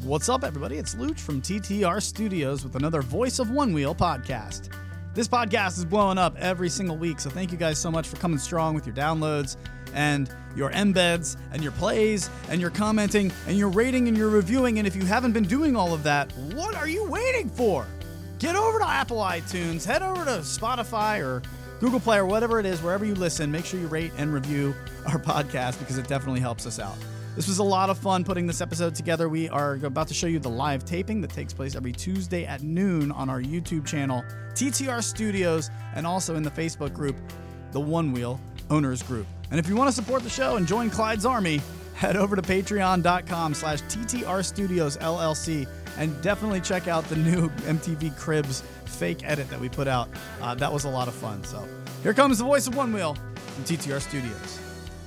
What's up, everybody? It's Luch from TTR Studios with another Voice of One Wheel podcast. This podcast is blowing up every single week, so thank you guys so much for coming strong with your downloads and your embeds and your plays and your commenting and your rating and your reviewing. And if you haven't been doing all of that, what are you waiting for? Get over to Apple iTunes, head over to Spotify or Google Play or whatever it is, wherever you listen. Make sure you rate and review our podcast because it definitely helps us out. This was a lot of fun putting this episode together. We are about to show you the live taping that takes place every Tuesday at noon on our YouTube channel, TTR Studios, and also in the Facebook group, the One Wheel Owners Group. And if you want to support the show and join Clyde's Army, head over to patreon.com/TTR Studios LLC and definitely check out the new MTV Cribs fake edit that we put out. That was a lot of fun. So here comes the Voice of One Wheel from TTR Studios.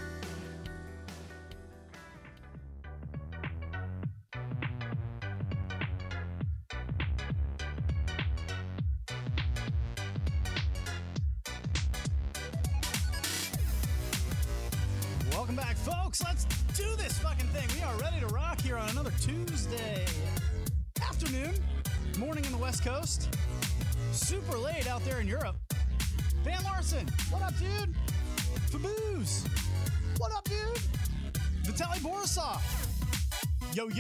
Welcome back, folks. Let's do this fucking thing. We are ready to rock here on another Tuesday afternoon, morning in the West Coast, super late out there in Europe. Van Larson, what up, dude? Faboose, what up, dude? Vitaly Borisov, yo.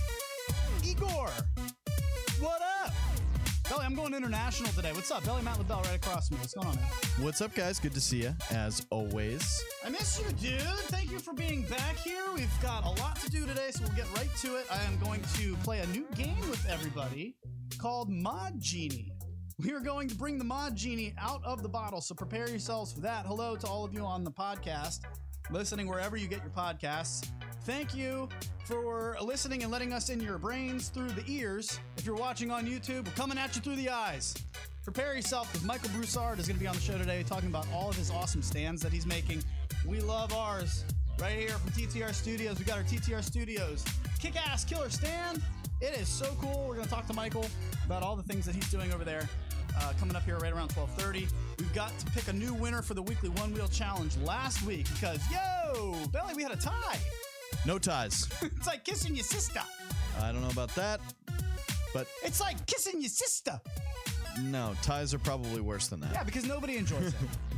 Igor, what up? Belly, I'm going international today. What's up, Belly? Matt LaBelle right across from me. What's going on, man? What's up, guys? Good to see you, as always. I miss you, dude. Thank you for being back here. We've got a lot to do today, so we'll get right to it. I am going to play a new game with everybody called Mod Genie. We are going to bring the Mod Genie out of the bottle, so prepare yourselves for that. Hello to all of you on the podcast, listening wherever you get your podcasts. Thank you for listening and letting us in your brains through the ears. If you're watching on YouTube, we're coming at you through the eyes. Prepare yourself, because Michael Broussard is going to be on the show today talking about all of his awesome stands that he's making. We love ours. Right here from TTR Studios, we got our TTR Studios kick-ass killer stand. It is so cool. We're going to talk to Michael about all the things that he's doing over there. Coming up here right around 12:30. We've got to pick a new winner for the weekly One Wheel Challenge last week because, Belly, we had a tie. No ties. It's like kissing your sister. I don't know about that, but It's like kissing your sister. no, ties are probably worse than that. Yeah, because nobody enjoys it.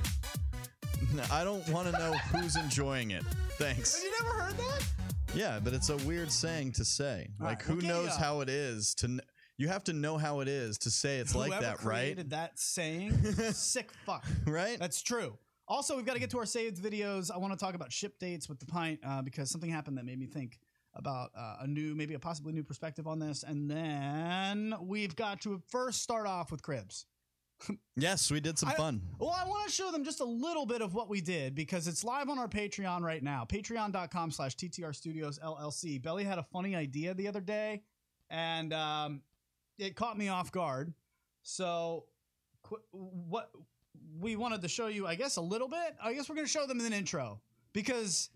No, I don't want to know who's enjoying it. Thanks. Have you never heard that? Yeah, but it's a weird saying to say. All Like, right, who well, knows how it is to... You have to know how it is to say it's like Whoever that, right? created that saying, sick fuck. Right? That's true. Also, we've got to get to our saved videos. I want to talk about ship dates with the pint because something happened that made me think about maybe a possibly new perspective on this. And then we've got to first start off with cribs. Yes, we did some fun. Well, I want to show them just a little bit of what we did because it's live on our Patreon right now. Patreon.com/TTR Studios LLC. Belly had a funny idea the other day and it caught me off guard. So what we wanted to show you, I guess, a little bit. I guess we're going to show them in an intro because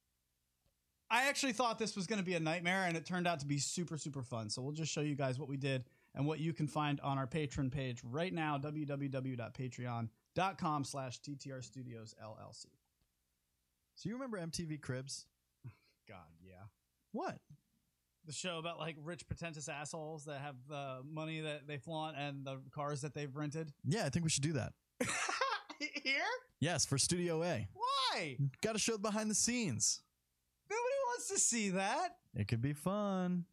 I actually thought this was going to be a nightmare and it turned out to be super, super fun. So we'll just show you guys what we did and what you can find on our Patreon page right now, www.patreon.com/TTR Studios LLC. So you remember MTV Cribs? God, yeah. What? The show about like rich, pretentious assholes that have the money that they flaunt and the cars that they've rented. Yeah, I think we should do that. Here? Yes, for Studio A. Why? Got to show behind the scenes. Nobody wants to see that. It could be fun.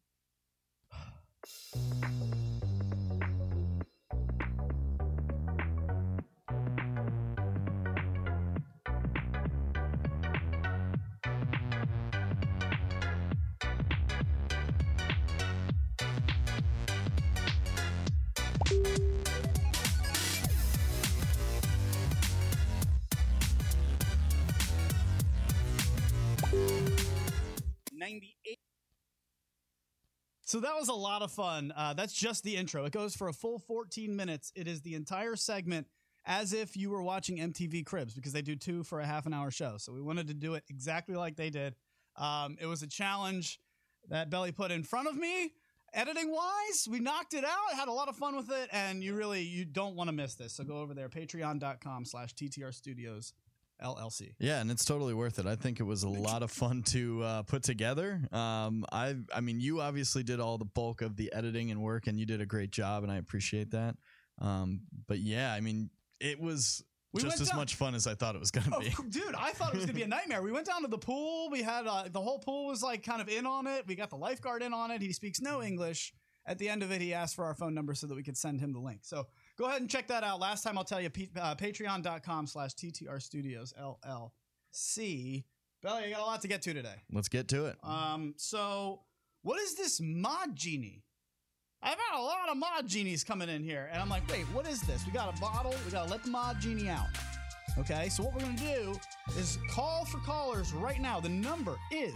So that was a lot of fun. That's just the intro. It goes for a full 14 minutes. It is the entire segment as if you were watching MTV Cribs because they do 2 for a half an hour show. So we wanted to do it exactly like they did. It was a challenge that Belly put in front of me. Editing wise, we knocked it out, had a lot of fun with it, and you don't want to miss this. So go over there, patreon.com/TTR Studios LLC. Yeah, and it's totally worth it. I think it was a lot of fun to put together. I mean, you obviously did all the bulk of the editing and work, and you did a great job, and I appreciate that. But yeah, I mean, it was just as much fun as I thought it was going to be. Dude, I thought it was going to be a nightmare. We went down to the pool. We had the whole pool was like kind of in on it. We got the lifeguard in on it. He speaks no English. At the end of it, he asked for our phone number so that we could send him the link. So go ahead and check that out. Last time I'll tell you, patreon.com/TTR Studios LLC. Belly, you got a lot to get to today. Let's get to it. So what is this Mod Genie? I've had a lot of Mod Genies coming in here, and I'm like, wait, what is this? We got a bottle. We got to let the Mod Genie out. Okay, so what we're going to do is call for callers right now. The number is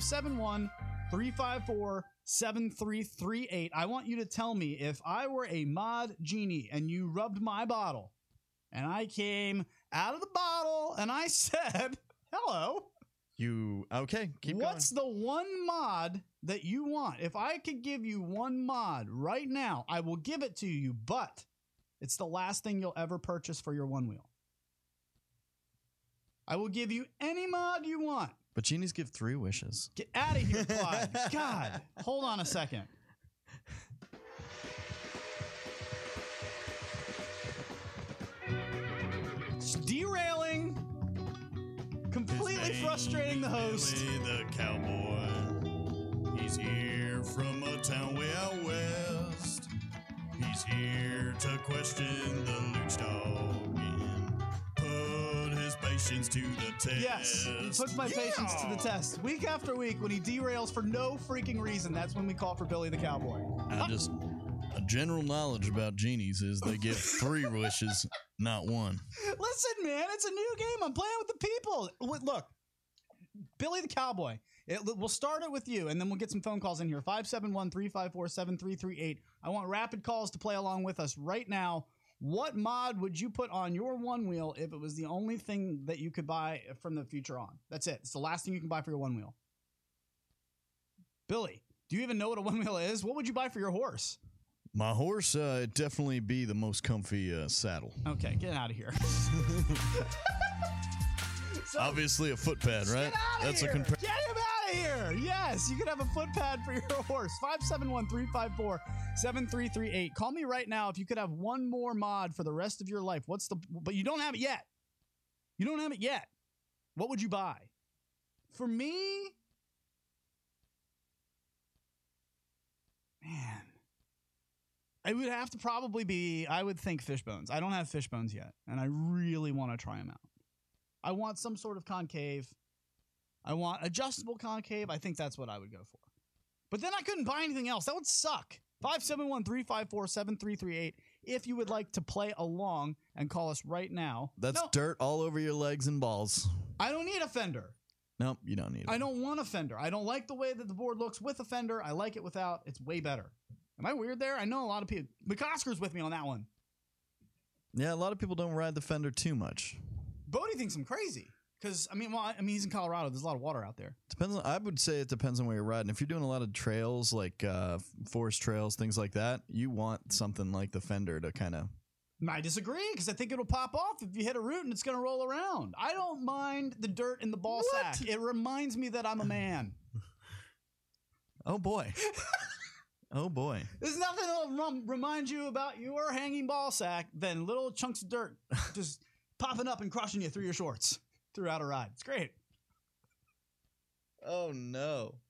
571-354-7338. I want you to tell me if I were a Mod Genie and you rubbed my bottle, and I came out of the bottle and I said, hello. Okay, keep going. What's the one mod that you want? If I could give you one mod right now, I will give it to you, but it's the last thing you'll ever purchase for your one wheel. I will give you any mod you want. But genies give 3 wishes. Get out of here, Clyde. God, hold on a second. It's derailing. Completely frustrating the host. Billy the Cowboy. He's here from a town way out west. He's here to question the Luch Dog and put his patience to the test. Yes, he puts my patience to the test. Week after week, when he derails for no freaking reason, that's when we call for Billy the Cowboy. A general knowledge about genies is they give 3 wishes, not 1. Listen, man, it's a new game. I'm playing with the people. Look, Billy the Cowboy. We'll start it with you, and then we'll get some phone calls in here. 571-354-7338. I want rapid calls to play along with us right now. What mod would you put on your one wheel if it was the only thing that you could buy from the future on? That's it. It's the last thing you can buy for your one wheel. Billy, do you even know what a one wheel is? What would you buy for your horse? My horse, it'd definitely be the most comfy saddle. Okay, get out of here. So, obviously a foot pad, right? That's here. Get him out of here. Yes, you could have a foot pad for your horse. 571-354-7338. Call me right now if you could have one more mod for the rest of your life. But you don't have it yet. You don't have it yet. What would you buy? For me, man, it would have to probably be, I would think Fishbones. I don't have Fishbones yet, and I really want to try them out. I want some sort of concave. I want adjustable concave. I think that's what I would go for. But then I couldn't buy anything else. That would suck. 571-354-7338 if you would like to play along and call us right now. That's dirt all over your legs and balls. I don't need a fender. Nope, you don't need it. I don't want a fender. I don't like the way that the board looks with a fender. I like it without. It's way better. Am I weird there? I know a lot of people. McOscar's with me on that one. Yeah, a lot of people don't ride the fender too much. Bodie thinks I'm crazy. Because, he's in Colorado. There's a lot of water out there. I would say it depends on where you're riding. If you're doing a lot of trails, like forest trails, things like that, you want something like the fender to kind of... I disagree, because I think it'll pop off if you hit a root and it's going to roll around. I don't mind the dirt in the ball sack. It reminds me that I'm a man. Oh, boy. Oh, boy. There's nothing that'll remind you about your hanging ball sack than little chunks of dirt just popping up and crushing you through your shorts throughout a ride. It's great. Oh, no.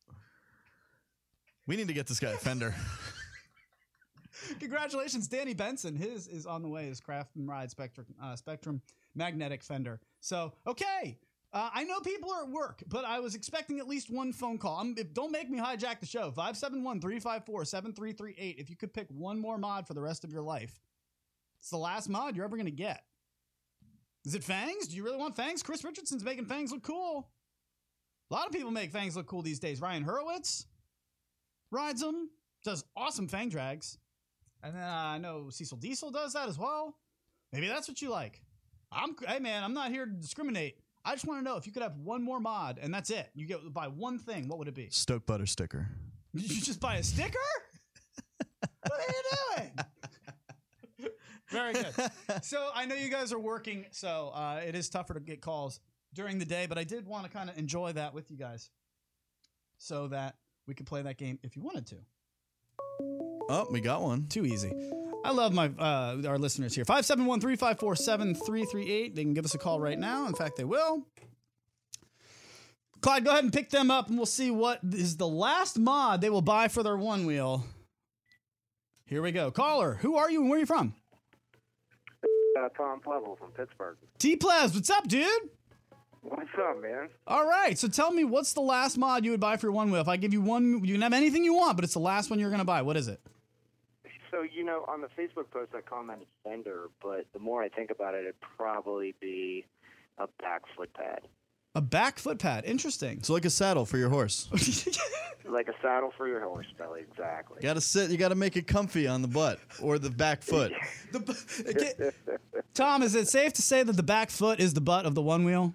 We need to get this guy a fender. Congratulations, Danny Benson. His is on the way. His Craft and Ride Spectrum magnetic fender. So, okay. I know people are at work, but I was expecting at least one phone call. Don't make me hijack the show. 571-354-7338. If you could pick one more mod for the rest of your life, it's the last mod you're ever going to get. Is it Fangs? Do you really want Fangs? Chris Richardson's making Fangs look cool. A lot of people make Fangs look cool these days. Ryan Hurwitz rides them, does awesome Fang drags. And then I know Cecil Diesel does that as well. Maybe that's what you like. Hey, man, I'm not here to discriminate. I just want to know if you could have one more mod, and that's it. You get buy one thing. What would it be? Stoke Butter sticker. Did you just buy a sticker? What are you doing? Very good. So I know you guys are working, so it is tougher to get calls during the day, but I did want to kind of enjoy that with you guys so that we could play that game if you wanted to. Oh, we got one. Too easy. I love my our listeners here. 571-354-7338. They can give us a call right now. In fact, they will. Clyde, go ahead and pick them up, and we'll see what is the last mod they will buy for their one wheel. Here we go. Caller, who are you and where are you from? Tom Plevel from Pittsburgh. T-Plez, what's up, dude? What's up, man? All right, so tell me, what's the last mod you would buy for your one wheel? If I give you one, you can have anything you want, but it's the last one you're going to buy. What is it? So, on the Facebook post, I commented Fender, but the more I think about it, it'd probably be a back foot pad. A back foot pad. Interesting. So like a saddle for your horse. Like a saddle for your horse, Belly, exactly. You gotta sit. You gotta make it comfy on the butt or the back foot. Tom, is it safe to say that the back foot is the butt of the one wheel?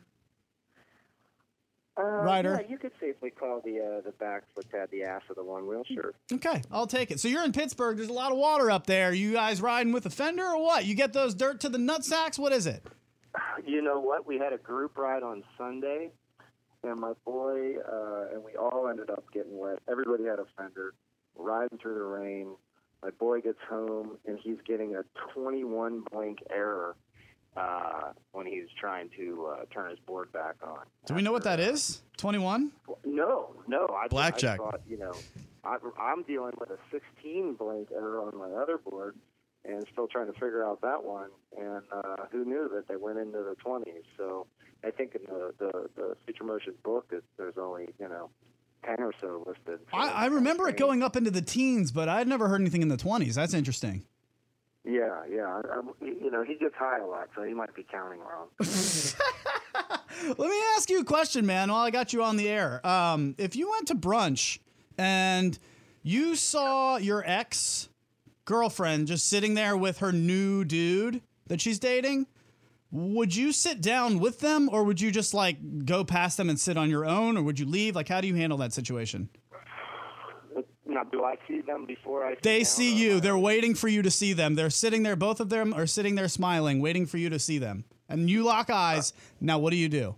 Rider? Yeah, you could safely call the back foot pad the ass of the one wheel, sure. Okay, I'll take it. So you're in Pittsburgh. There's a lot of water up there. You guys riding with a Fender or what? You get those dirt to the nutsacks? What is it? You know what? We had a group ride on Sunday, and my boy, and we all ended up getting wet. Everybody had a Fender, riding through the rain. My boy gets home, and he's getting a 21 blank error when he's trying to turn his board back on. Do we know what that is? 21? No. Blackjack. I thought, I'm dealing with a 16 blank error on my other board and still trying to figure out that one. And who knew that they went into the 20s? So I think in the Future Motion book, there's only, 10 or so listed. So I remember it going up into the teens, but I'd never heard anything in the 20s. That's interesting. Yeah. He gets high a lot, so he might be counting wrong. Let me ask you a question, man, while I got you on the air. If you went to brunch and you saw your ex-girlfriend just sitting there with her new dude that she's dating, would you sit down with them, or would you just, go past them and sit on your own, or would you leave? How do you handle that situation? Now, do I see them before I They see you. They're waiting for you to see them. They're sitting there. Both of them are sitting there smiling, waiting for you to see them. And you lock eyes. Now, what do you do?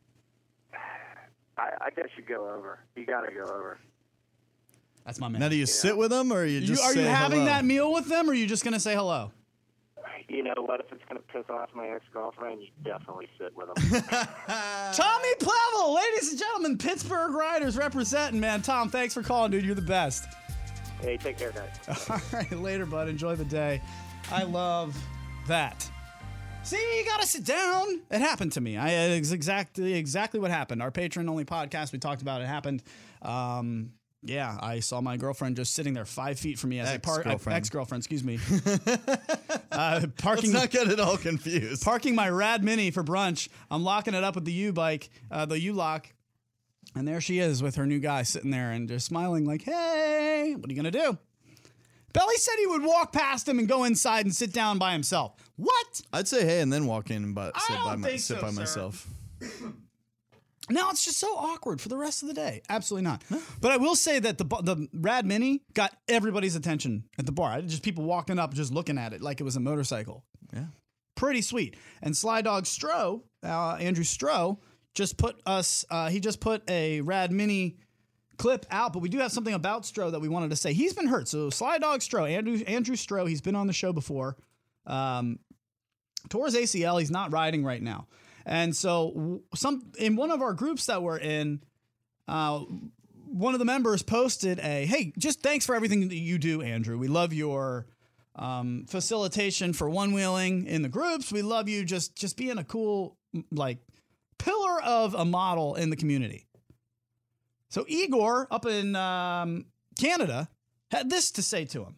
I guess you go over. You got to go over. That's my man. Now, do you sit with them, or you just Are you say having hello? that meal with them, or are you just going to say hello? You know what? If it's going to piss off my ex-girlfriend, you definitely sit with them. Tommy Plevel, ladies and gentlemen, Pittsburgh Riders representing, man. Tom, thanks for calling, dude. You're the best. Hey, take care, guys. All right, later, bud. Enjoy the day. I love that. See, you got to sit down. It happened to me. It's exactly what happened. Our patron-only podcast, we talked about it, happened. Yeah, I saw my girlfriend just sitting there 5 feet from me as ex-girlfriend, excuse me. Let's not get it all confused. Parking my Rad Mini for brunch. I'm locking it up with the U-Bike, the U-Lock. And there she is with her new guy sitting there and just smiling like, hey, what are you going to do? Belly said he would walk past him and go inside and sit down by himself. What? I'd say hey and then walk in and sit by sir. myself. Now it's just so awkward for the rest of the day. Absolutely not. But I will say that the Rad Mini got everybody's attention at the bar. Just people walking up, just looking at it like it was a motorcycle. Yeah. Pretty sweet. And Sly Dog Stroh, Andrew Stroh, just put he just put a Rad Mini clip out, but we do have something about Stroh that we wanted to say. He's been hurt. So Sly Dog Stroh, Andrew Stroh, he's been on the show before. Tore his ACL. He's not riding right now. And so in one of our groups that we're in, one of the members posted hey, just thanks for everything that you do, Andrew. We love your facilitation for one-wheeling in the groups. We love you just being a cool, pillar of a model in the community. So Igor up in Canada had this to say to him.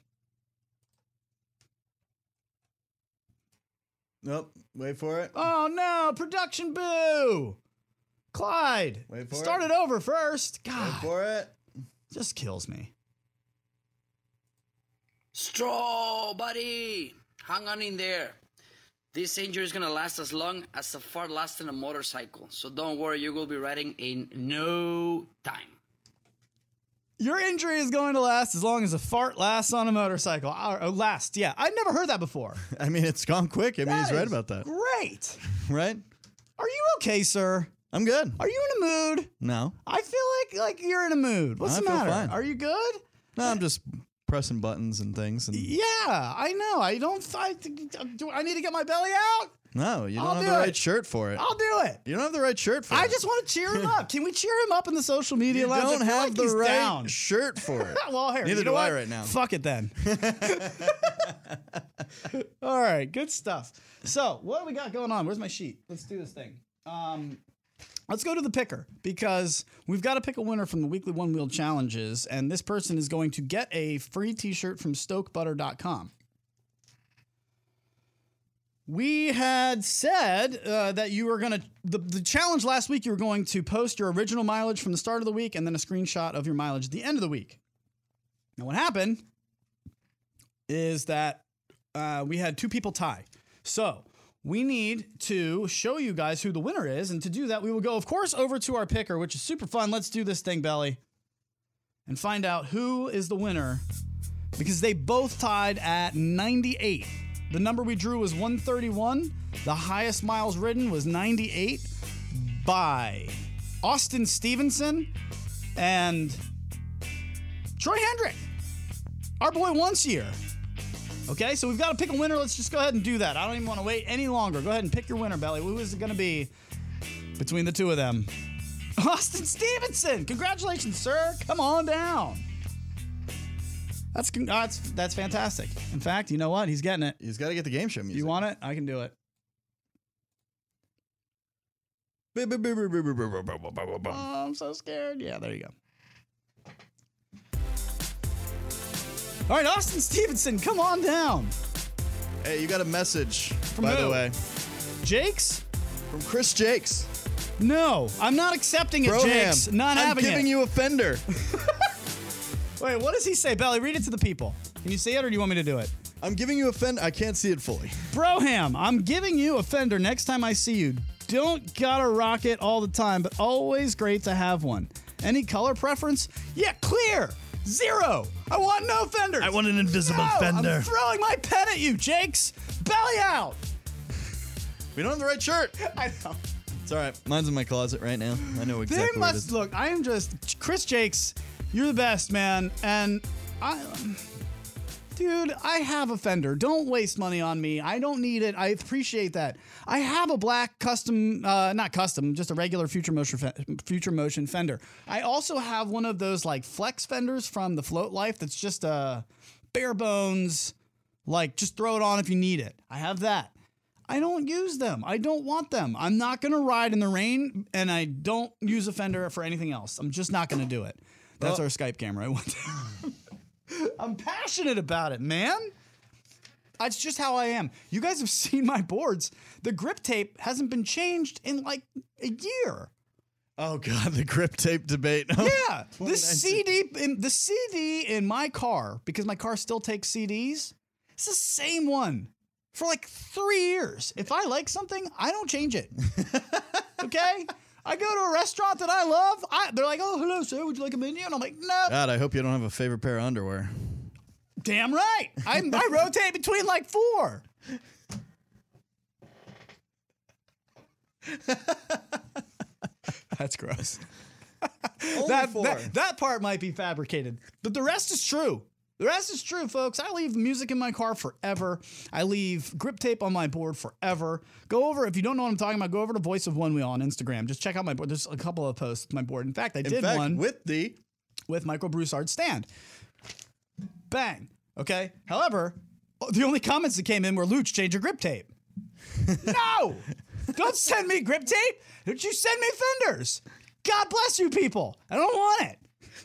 Nope. Wait for it. Oh, no. Production boo. Clyde. Wait for Start it. it over first. God. Wait for it. Just kills me. Stroh, buddy. Hang on in there. This injury is going to last as long as a fart lasts in a motorcycle. So don't worry, you will be riding in no time. Your injury is going to last as long as a fart lasts on a motorcycle. Yeah. I've never heard that before. I mean, it's gone quick. I mean, he's right is about that. Great. Right? Are you okay, sir? I'm good. Are you in a mood? No. I feel like you're in a mood. What's I the feel matter? fine. Are you good? No, I'm just pressing buttons and things. And Yeah, I know. I need to get my belly out? no, you don't I'll have do the it. right shirt for it. I'll do it. You don't have the right shirt for it. I just want to cheer him up. Can we cheer him up in the social media? You lines? I don't feel have like the he's right down. shirt for it. Well, here, Neither you know do I what? right now. Fuck it then. All right, good stuff. So, what do we got going on? Where's my sheet? Let's do this thing. Let's go to the picker because we've got to pick a winner from the weekly One Wheel challenges, and this person is going to get a free t-shirt from stokebutter.com. We had said that you were going to, the challenge last week, you were going to post your original mileage from the start of the week and then a screenshot of your mileage at the end of the week. Now, what happened is that we had two people tie. So we need to show you guys who the winner is. And to do that, we will go, of course, over to our picker, which is super fun. Let's do this thing, Belly, and find out who is the winner because they both tied at 98. The number we drew was 131. The highest miles ridden was 98 by Austin Stevenson and Troy Hendrick, our boy once year. Okay, so we've got to pick a winner. Let's just go ahead and do that. I don't even want to wait any longer. Go ahead and pick your winner, Belly. Who is it going to be between the two of them? Austin Stevenson. Congratulations, sir. Come on down. That's fantastic. In fact, you know what? He's getting it. He's got to get the game show music. You want it? I can do it. Oh, I'm so scared. Yeah, there you go. All right, Austin Stevenson, come on down. Hey, you got a message, From by who? the way. Jakes? From Chris Jakes. No, I'm not accepting it, Broham, Jakes. Not I'm having giving it. you a fender. Wait, what does he say? Belly, read it to the people. Can you see it or do you want me to do it? I'm giving you a fender. I can't see it fully. Broham, I'm giving you a fender next time I see you. Don't gotta rock it all the time, but always great to have one. Any color preference? Yeah, clear. 0. I want no fenders. I want an invisible fender. I'm throwing my pen at you, Jakes. Belly out. We don't have the right shirt. I know. It's all right. Mine's in my closet right now. I know exactly They where it must is. look. I am just Chris Jakes. You're the best, man. And dude, I have a fender. Don't waste money on me. I don't need it. I appreciate that. I have a black custom, not custom, just a regular Future Motion fender. I also have one of those like flex fenders from the Float Life. That's just a bare bones, like just throw it on if you need it. I have that. I don't use them. I don't want them. I'm not going to ride in the rain, and I don't use a fender for anything else. I'm just not going to do it. That's our Skype camera. I want I'm passionate about it, man. That's just how I am. You guys have seen my boards. The grip tape hasn't been changed in like a year. Oh God, the grip tape debate. Yeah, the CD in my car, because my car still takes CDs. It's the same one for like 3 years. If I like something, I don't change it. Okay. I go to a restaurant that I love. They're like, "Oh, hello, sir. Would you like a menu?" And I'm like, "No." God, I hope you don't have a favorite pair of underwear. Damn right. I rotate between like 4. That's gross. That part might be fabricated, but the rest is true. The rest is true, folks. I leave music in my car forever. I leave grip tape on my board forever. Go over, if you don't know what I'm talking about, go over to Voice of One Wheel on Instagram. Just check out my board. There's a couple of posts with my board. In fact, I did one with Michael Broussard's stand. Bang. Okay. However, the only comments that came in were, "Luch, change your grip tape." No! Don't send me grip tape. Don't you send me fenders. God bless you people. I don't want it.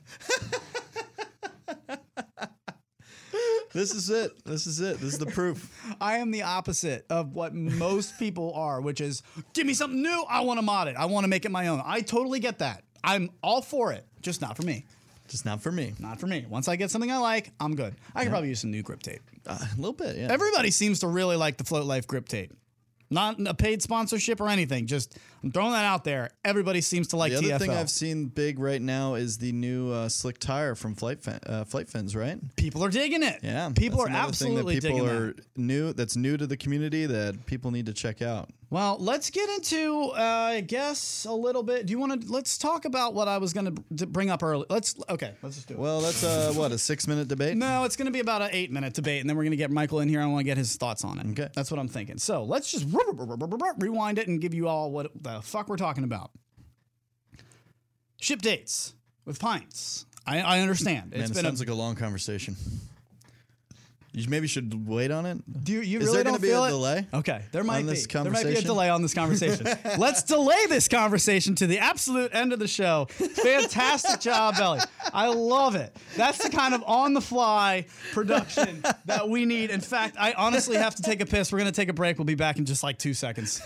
This is it. This is the proof. I am the opposite of what most people are, which is, give me something new. I want to mod it. I want to make it my own. I totally get that. I'm all for it. Just not for me. Just not for me. Not for me. Once I get something I like, I'm good. I could probably use some new grip tape. A little bit, yeah. Everybody seems to really like the Float Life grip tape. Not a paid sponsorship or anything. Just I'm throwing that out there. Everybody seems to like The TFL. other thing I've seen big right now is the new slick tire from Flight Fins, right? People are digging it. Yeah, people that's are another absolutely thing that people digging are that. new. That's new to the community that people need to check out. Well, let's get into, I guess, a little bit. Do you want to? Let's talk about what I was going to bring up early. Let's just do it. Well, that's what, a 6-minute debate? No, it's going to be about an 8-minute debate, and then we're going to get Michael in here. I want to get his thoughts on it. Okay. That's what I'm thinking. So let's just rewind it and give you all what the fuck we're talking about. Ship dates with pints. I understand. Man, it sounds like a long conversation. You maybe should wait on it. Do you Is really there don't gonna be feel a it? delay Okay, there might on be. this There might be a conversation? delay on this conversation. Let's delay this conversation to the absolute end of the show. Fantastic job, Belly. I love it. That's the kind of on-the-fly production that we need. In fact, I honestly have to take a piss. We're going to take a break. We'll be back in just like 2 seconds.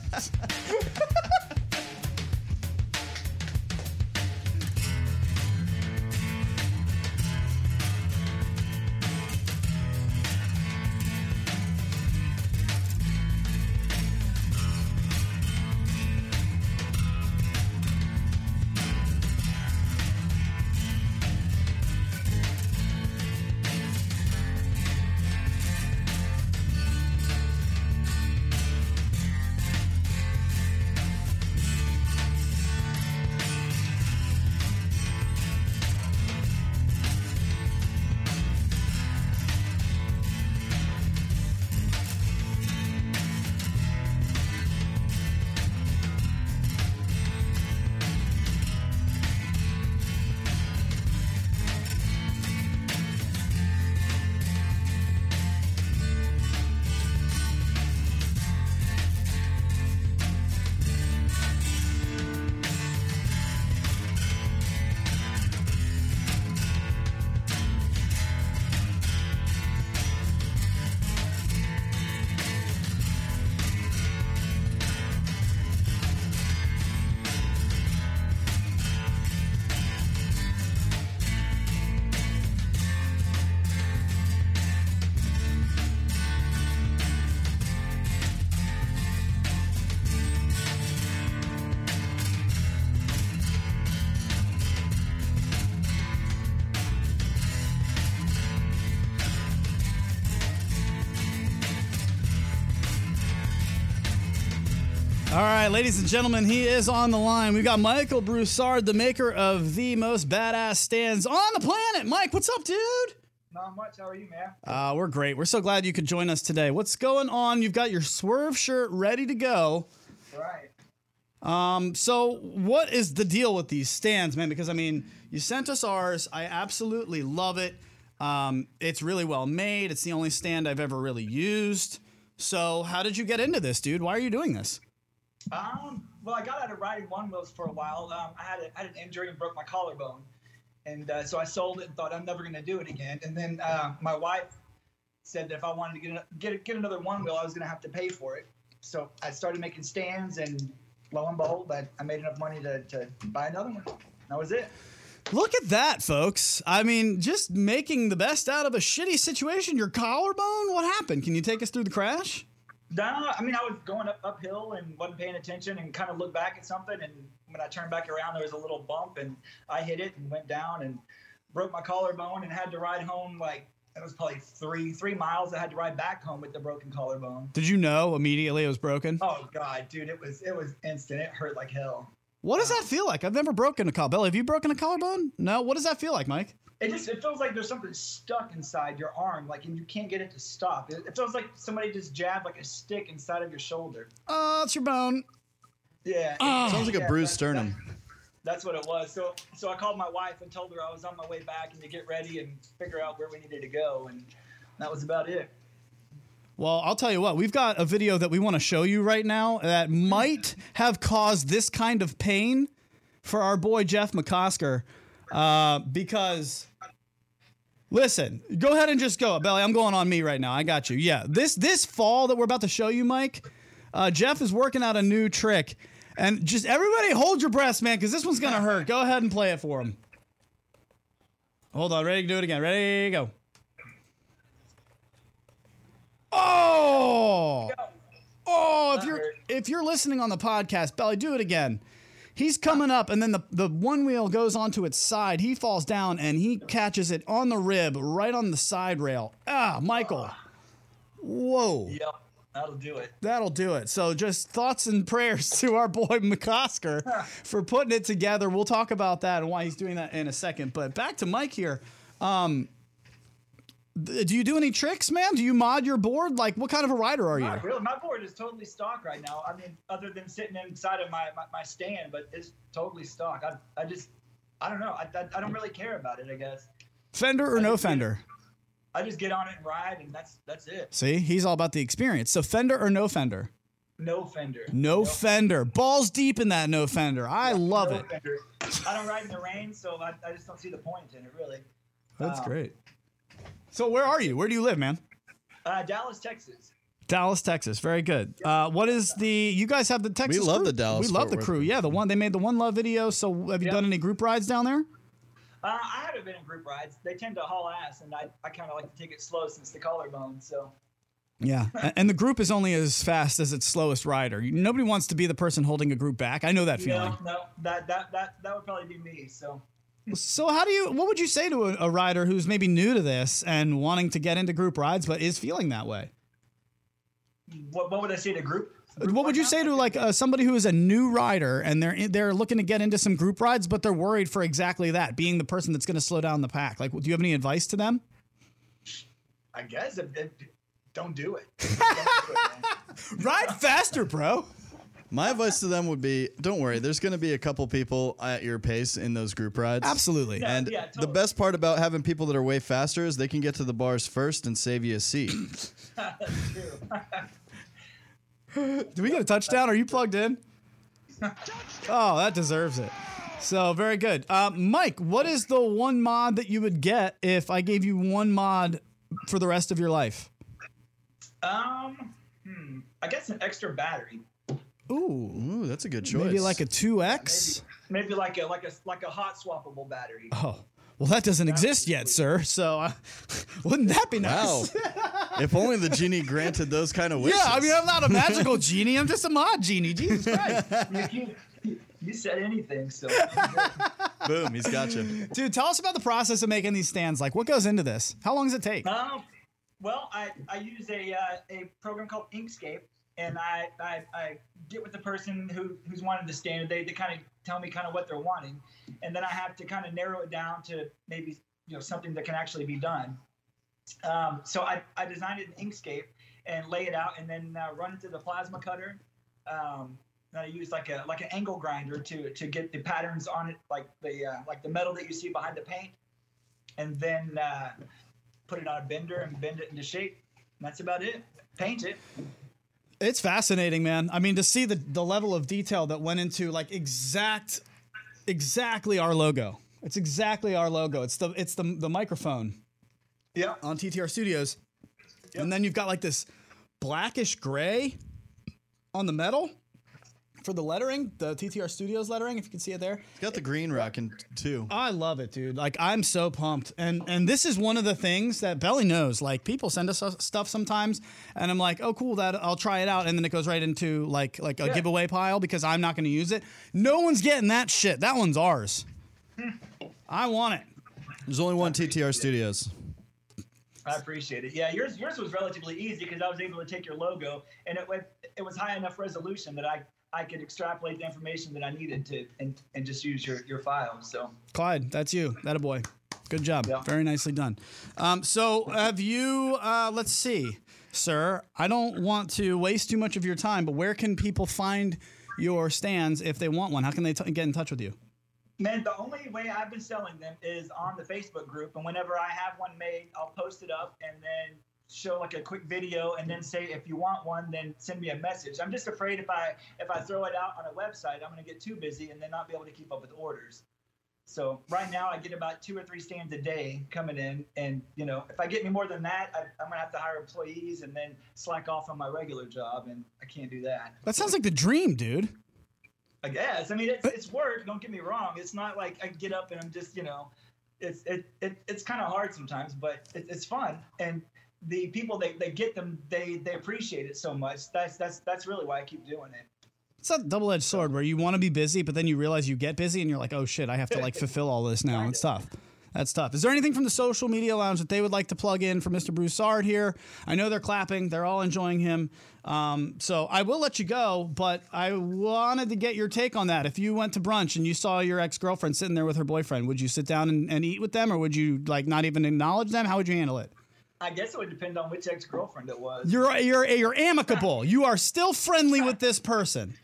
All right, ladies and gentlemen, he is on the line. We've got Michael Broussard, the maker of the most badass stands on the planet. Mike, what's up, dude? Not much. How are you, man? We're great. We're so glad you could join us today. What's going on? You've got your Swerve shirt ready to go. Right. So what is the deal with these stands, man? Because, I mean, you sent us ours. I absolutely love it. It's really well made. It's the only stand I've ever really used. So how did you get into this, dude? Why are you doing this? Well, I got out of riding one wheels for a while. I had an injury and broke my collarbone. And so I sold it and thought I'm never going to do it again. And then my wife said that if I wanted to get another one wheel, I was going to have to pay for it. So I started making stands, and lo and behold, I made enough money to buy another one. That was it. Look at that, folks. I mean, just making the best out of a shitty situation. Your collarbone? What happened? Can you take us through the crash? No, I mean, I was going uphill and wasn't paying attention and kind of looked back at something. And when I turned back around, there was a little bump, and I hit it and went down and broke my collarbone and had to ride home. Like, it was probably three miles. I had to ride back home with the broken collarbone. Did you know immediately it was broken? Oh God, dude, it was instant. It hurt like hell. What does that feel like? I've never broken a collarbone. Have you broken a collarbone? No. What does that feel like, Mike? It feels like there's something stuck inside your arm, like, and you can't get it to stop. It feels like somebody just jabbed like a stick inside of your shoulder. It's your bone. Yeah. Sounds like a bruised sternum. That's what it was. So I called my wife and told her I was on my way back and to get ready and figure out where we needed to go, and that was about it. Well, I'll tell you what. We've got a video that we want to show you right now that might have caused this kind of pain for our boy Jeff McCosker. Because, listen, go ahead and just go. Belly, I'm going on me right now. I got you. Yeah, this fall that we're about to show you, Mike, Jeff is working out a new trick. And just everybody hold your breath, man, because this one's going to hurt. Go ahead and play it for him. Hold on. Ready to do it again. Ready, go. Oh! Oh, So if you're listening on the podcast, Belly, do it again. He's coming up, and then the one wheel goes onto its side. He falls down, and he catches it on the rib, right on the side rail. Michael. Whoa. Yep, that'll do it. That'll do it. So just thoughts and prayers to our boy McCosker for putting it together. We'll talk about that and why he's doing that in a second. But back to Mike here. Do you do any tricks, man? Do you mod your board? Like, what kind of a rider are you? Not really. My board is totally stock right now. I mean, other than sitting inside of my stand, but it's totally stock. I don't know. I don't really care about it, I guess. Fender or no Fender? I just get on it and ride, and that's it. See, he's all about the experience. So Fender or no Fender? No Fender. No Fender. Balls deep in that no Fender. I love it. Fender. I don't ride in the rain, so I just don't see the point in it, really. That's great. So where are you? Where do you live, man? Dallas, Texas. Dallas, Texas. Very good. What is you guys have the Texas We love crew? the Dallas We love the Fort crew. Worth. Yeah, they made the One Love video. So have you done any group rides down there? I haven't been in group rides. They tend to haul ass, and I kind of like to take it slow since the collarbone, so. Yeah, and the group is only as fast as its slowest rider. Nobody wants to be the person holding a group back. I know that feeling. No, that would probably be me, so. So what would you say to a rider who's maybe new to this and wanting to get into group rides but is feeling that way? What would I say to group? What would you say to like somebody who is a new rider and they're looking to get into some group rides but they're worried for exactly that, being the person that's going to slow down the pack? Like, do you have any advice to them? I guess don't do it. Ride faster, bro. My advice to them would be, don't worry, there's going to be a couple people at your pace in those group rides. Absolutely. Yeah, And totally. the best part about having people that are way faster is they can get to the bars first and save you a seat. That's true. Do we get a touchdown? Are you plugged in? Oh, that deserves it. So very good. Mike, what is the one mod that you would get if I gave you one mod for the rest of your life? I guess an extra battery. Ooh, Ooh, that's a good choice. maybe like a 2X. Maybe like a hot swappable battery. Oh, well, that doesn't exist yet, sir. So wouldn't that be nice? Wow. If only the genie granted those kind of wishes. Yeah, I mean, I'm not a magical genie. I'm just a mod genie. Jesus Christ. You said anything, so. Boom, he's got you. Dude, tell us about the process of making these stands. Like, what goes into this? How long does it take? Well, I use a program called Inkscape, and I get with the person who's wanting the stand. They kind of tell me kind of what they're wanting, and then I have to kind of narrow it down to maybe something that can actually be done. So I designed it in Inkscape and lay it out, and then run it through the plasma cutter. And I use like an angle grinder to get the patterns on it, like the metal that you see behind the paint, and then put it on a bender and bend it into shape. And that's about it. Paint it. It's fascinating, man. I mean, to see the level of detail that went into like exactly our logo. It's exactly our logo. It's the microphone. Yeah. On TTR Studios. Yep. And then you've got like this blackish gray on the metal for the lettering, the TTR Studios lettering, if you can see it there. It's got the green rocking too. I love it, dude. Like, I'm so pumped. And this is one of the things that Belly knows. Like, people send us stuff sometimes, and I'm like, oh, cool, that I'll try it out. And then it goes right into like a giveaway pile because I'm not going to use it. No one's getting that shit. That one's ours. I want it. There's only one TTR Studios. I appreciate it. Yeah, yours was relatively easy because I was able to take your logo, and it was high enough resolution that I could extrapolate the information that I needed to and just use your file. So Clyde, that's you. That a boy. Good job. Yeah. Very nicely done. So have you, let's see, sir, I don't want to waste too much of your time, but where can people find your stands if they want one? How can they get in touch with you? Man, the only way I've been selling them is on the Facebook group, and whenever I have one made, I'll post it up and then show like a quick video and then say, if you want one, then send me a message. I'm just afraid if I throw it out on a website, I'm going to get too busy and then not be able to keep up with orders. So right now I get about 2 or 3 stands a day coming in, and if I get any more than that, I'm going to have to hire employees and then slack off on my regular job, and I can't do that. That sounds like the dream, dude. I guess. I mean, it's work. Don't get me wrong. It's not like I get up and I'm just, it's kind of hard sometimes, but it's fun. And the people they get them, they appreciate it so much. That's really why I keep doing it. It's a double-edged sword where you want to be busy, but then you realize you get busy and you're like, oh shit, I have to like fulfill all this now. It's tough. That's tough. Is there anything from the social media lounge that they would like to plug in for Mr. Broussard here? I know they're clapping. They're all enjoying him. So I will let you go, but I wanted to get your take on that. If you went to brunch and you saw your ex-girlfriend sitting there with her boyfriend, would you sit down and eat with them, or would you like not even acknowledge them? How would you handle it? I guess it would depend on which ex-girlfriend it was. You're amicable. You are still friendly with this person.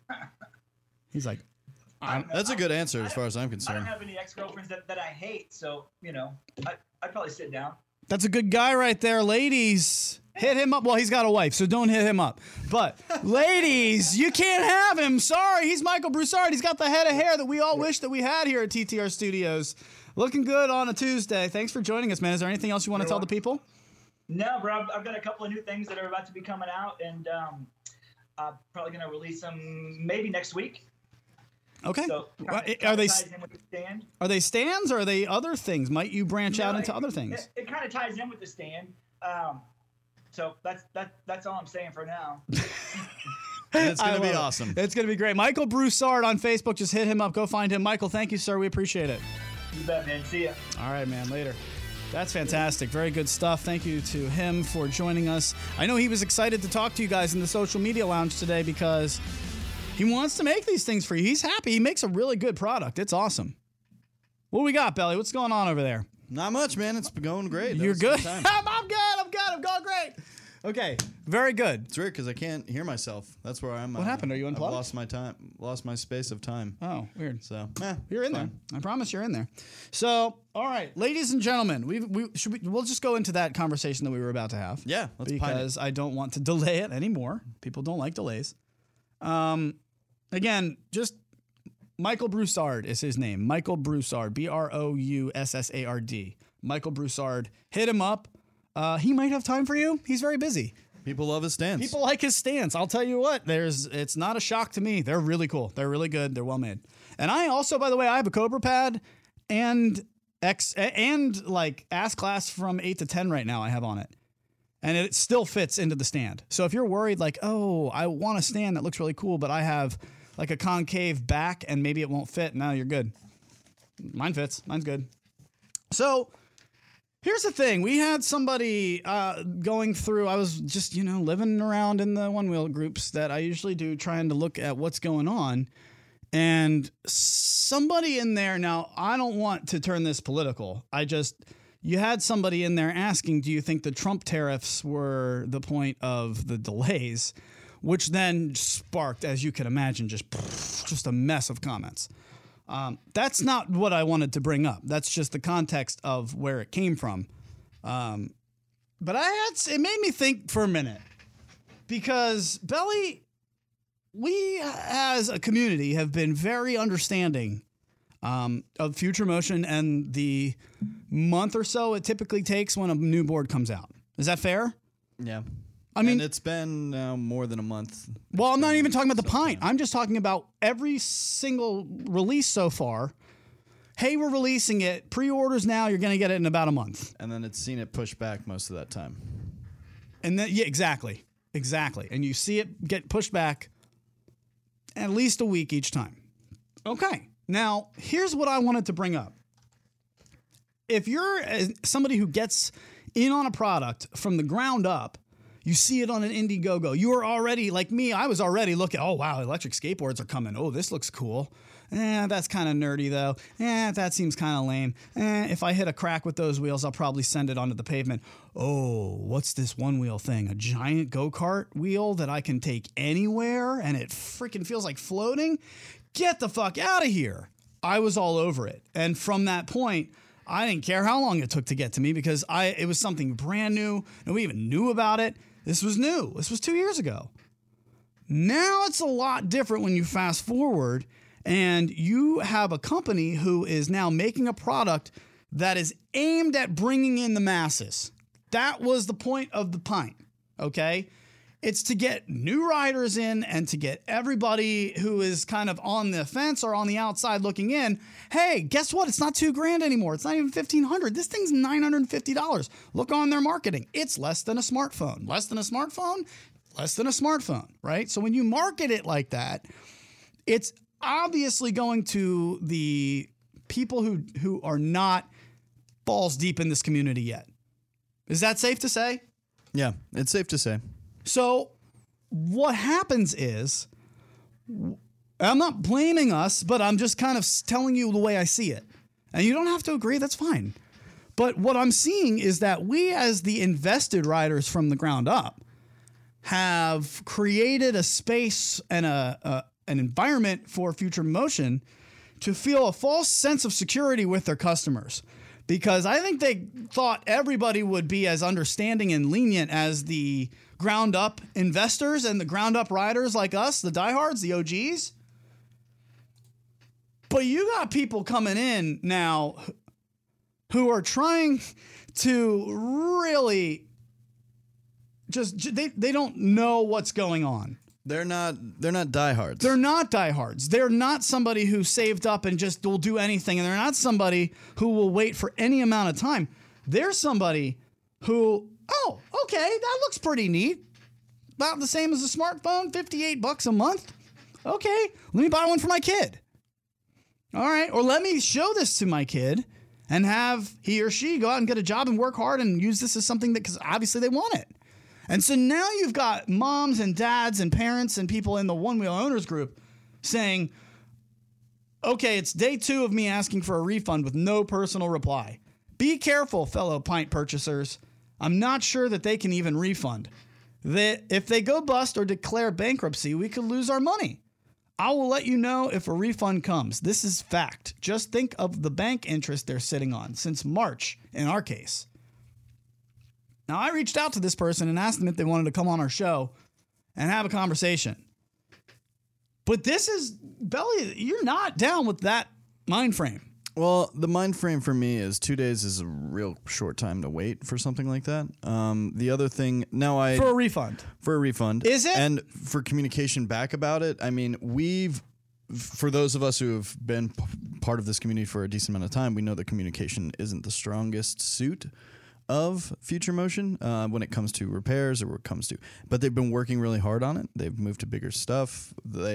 He's like, That's a good answer as far as I'm I don't concerned. have any ex-girlfriends that I hate, so I'd probably sit down. that's a good guy right there. Ladies, hit him up. Well, he's got a wife, so don't hit him up. But ladies, you can't have him. Sorry, he's Michael Broussard. He's got the head of hair that we all wish that we had here at TTR Studios. Looking good on a Tuesday. Thanks for joining us, man. Is there anything else you want to tell the people? No, bro. I've got a couple of new things that are about to be coming out, and I'm probably going to release them maybe next week. Okay. So Are they ties in with the stand. are they stands or are they other things? Might you branch out into other things? It kind of ties in with the stand. So that's all I'm saying for now. It's going I to be love it. awesome. It's going to be great. Michael Broussard on Facebook. Just hit him up. Go find him. Michael, thank you, sir. We appreciate it. You bet, man. See ya. All right, man. Later. That's fantastic. Very good stuff. Thank you to him for joining us. I know he was excited to talk to you guys in the social media lounge today because he wants to make these things for you. He's happy. He makes a really good product. It's awesome. What we got, Belly? What's going on over there? Not much, man. It's going great. That You're was a good? time. I'm good. I'm going great. Okay. Very good. It's weird because I can't hear myself. That's where I'm. What happened? Are you unplugged? I've lost my space of time. Oh, weird. So You're in there. I promise you're in there. So, all right, ladies and gentlemen, we'll just go into that conversation that we were about to have. Yeah, let's pine it. because I don't want to delay it anymore. People don't like delays. Again, just Michael Broussard is his name. Michael Broussard, Broussard. Michael Broussard. Hit him up. He might have time for you. He's very busy. People love his stance. People like his stance. I'll tell you what, it's not a shock to me. They're really cool. They're really good. They're well made. And I also, by the way, I have a Cobra pad and like ass class from 8 to 10 right now I have on it. And it still fits into the stand. So if you're worried like, oh, I want a stand that looks really cool, but I have like a concave back and maybe it won't fit, no, you're good. Mine fits. Mine's good. So here's the thing. We had somebody going through, I was just, living around in the one wheel groups that I usually do, trying to look at what's going on. And somebody in there, now I don't want to turn this political. You had somebody in there asking, do you think the Trump tariffs were the point of the delays? Which then sparked, as you can imagine, just a mess of comments. That's not what I wanted to bring up. That's just the context of where it came from. But it made me think for a minute because Belly, we as a community have been very understanding of Future Motion and the month or so it typically takes when a new board comes out. Is that fair? Yeah. I mean, and it's been now more than a month. Well, I'm not even talking about the pint. I'm just talking about every single release so far. Hey, we're releasing it. Pre-orders now. You're going to get it in about a month. And then it's seen it pushed back most of that time. And then, yeah, exactly. And you see it get pushed back at least a week each time. Okay. Now, here's what I wanted to bring up. If you're somebody who gets in on a product from the ground up, you see it on an Indiegogo. You are already, like me, I was already looking, oh, wow, electric skateboards are coming. Oh, this looks cool. That's kind of nerdy, though. That seems kind of lame. If I hit a crack with those wheels, I'll probably send it onto the pavement. Oh, what's this one-wheel thing? A giant go-kart wheel that I can take anywhere and it freaking feels like floating? Get the fuck out of here. I was all over it. And from that point, I didn't care how long it took to get to me because it was something brand new. Nobody even knew about it. This was new. This was 2 years ago. Now it's a lot different when you fast forward and you have a company who is now making a product that is aimed at bringing in the masses. That was the point of the pint, okay? It's to get new riders in and to get everybody who is kind of on the fence or on the outside looking in. Hey, guess what? It's not $2,000 anymore. It's not even $1,500. This thing's $950. Look on their marketing. It's less than a smartphone. Less than a smartphone? Less than a smartphone, right? So when you market it like that, it's obviously going to the people who are not balls deep in this community yet. Is that safe to say? Yeah, it's safe to say. So what happens is, I'm not blaming us, but I'm just kind of telling you the way I see it. And you don't have to agree, that's fine. But what I'm seeing is that we, as the invested riders from the ground up, have created a space and an environment for Future Motion to feel a false sense of security with their customers. Because I think they thought everybody would be as understanding and lenient as the ground up investors and the ground up riders like us, the diehards, the OGs. But you got people coming in now who are trying to really just, they don't know what's going on. They're not diehards. They're not diehards. They're not somebody who saved up and just will do anything. And they're not somebody who will wait for any amount of time. They're somebody who, oh, okay, that looks pretty neat. About the same as a smartphone, $58 a month. Okay, let me buy one for my kid. All right, or let me show this to my kid and have he or she go out and get a job and work hard and use this as something that, because obviously they want it. And so now you've got moms and dads and parents and people in the One Wheel Owners group saying, okay, it's day 2 of me asking for a refund with no personal reply. Be careful, fellow pint purchasers. I'm not sure that they can even refund. If they go bust or declare bankruptcy, we could lose our money. I will let you know if a refund comes. This is fact. Just think of the bank interest they're sitting on since March in our case. Now, I reached out to this person and asked them if they wanted to come on our show and have a conversation. But this is, Belly, you're not down with that mind frame. Well, the mind frame for me is 2 days is a real short time to wait for something like that. The other thing, For a refund. For a refund. Is it? And for communication back about it, I mean, for those of us who have been part of this community for a decent amount of time, we know that communication isn't the strongest suit of Future Motion when it comes to repairs or what it comes to, but they've been working really hard on it. They've moved to bigger stuff.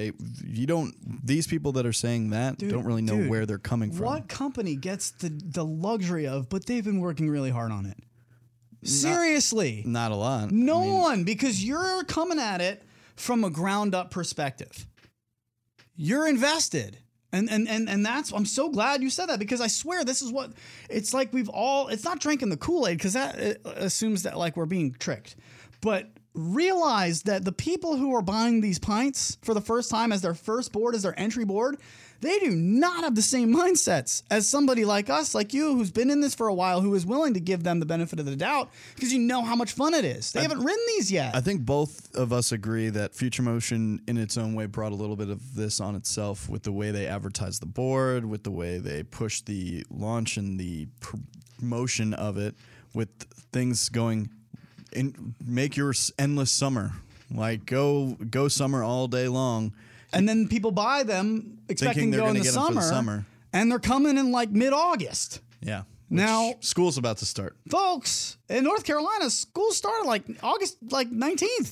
These people that are saying that don't really know where they're coming from. What company gets the luxury of, but they've been working really hard on it? Seriously. Not a lot. No one, because you're coming at it from a ground up perspective. You're invested. And that's, I'm so glad you said that, because I swear this is what it's like. It's not drinking the Kool-Aid, because that assumes that like we're being tricked, but realize that the people who are buying these pints for the first time as their first board, as their entry board, they do not have the same mindsets as somebody like us, like you, who's been in this for a while, who is willing to give them the benefit of the doubt because you know how much fun it is. They haven't ridden these yet. I think both of us agree that Future Motion in its own way brought a little bit of this on itself with the way they advertised the board, with the way they pushed the launch and the promotion of it, with things going in, make your endless summer. Like go summer all day long. And then people buy them expecting to go in the summer, and they're coming in like mid-August. Yeah. Now school's about to start. Folks, in North Carolina, school started like August 19th.